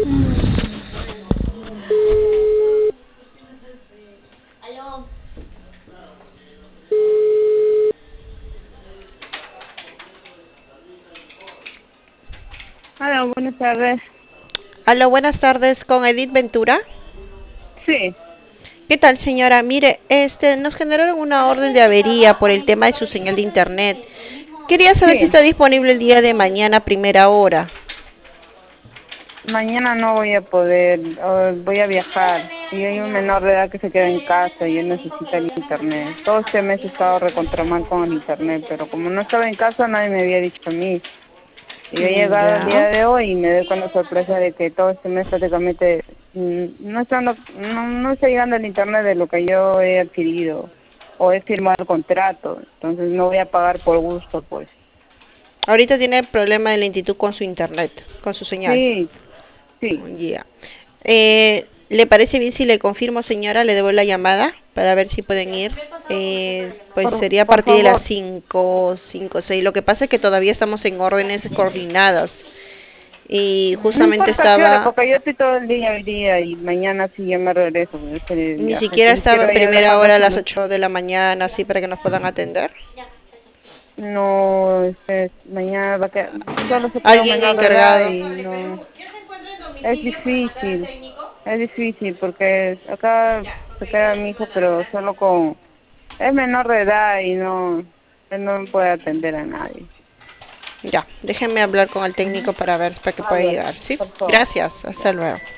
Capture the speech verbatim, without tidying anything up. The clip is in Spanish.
Hola, buenas tardes. Hola, buenas tardes, con Edith Ventura. Sí, ¿Qué tal, señora? Mire, este, nos generaron una orden de avería por el tema de su señal de internet. Quería saber si sí. está disponible el día de mañana a primera hora. Mañana no voy a poder, oh, voy a viajar. Y hay un menor de edad que se queda en casa y él necesita el internet. Todo este mes he estado recontra mal con el internet, pero como no estaba en casa, nadie me había dicho a mí. Y yo he Mm, llegado el día ya. de hoy y me doy con la sorpresa de que todo este mes prácticamente mm, no, estando, no, no está llegando el internet de lo que yo he adquirido o he firmado el contrato. Entonces no voy a pagar por gusto, pues. Ahorita tiene problema de lentitud con su internet, con su señal. Sí, sí. Ya. Eh, ¿le parece bien si le confirmo, señora? Le debo la llamada para ver si pueden ir. Eh, pues Por, sería a por partir de las favor. cinco, cinco, seis. Lo que pasa es que todavía estamos en órdenes coordinadas. Y No justamente importa qué hora, estaba, porque yo estoy todo el día hoy día y mañana sí ya me regreso, voy a hacer el ni viaje. siquiera Entonces estaba quiero en ya primera dejar hora la a las solución. ocho de la mañana, así para que nos puedan atender. No, este, mañana va a quedar, solo se queda un Alguien menor de edad encargado. y no, es difícil, es difícil porque acá se queda mi hijo, pero solo con, es menor de edad y no, él no puede atender a nadie. Ya, déjenme hablar con el Ujú. técnico para ver para que pueda Habla, llegar, ¿sí? por favor. Gracias, Ya. hasta luego.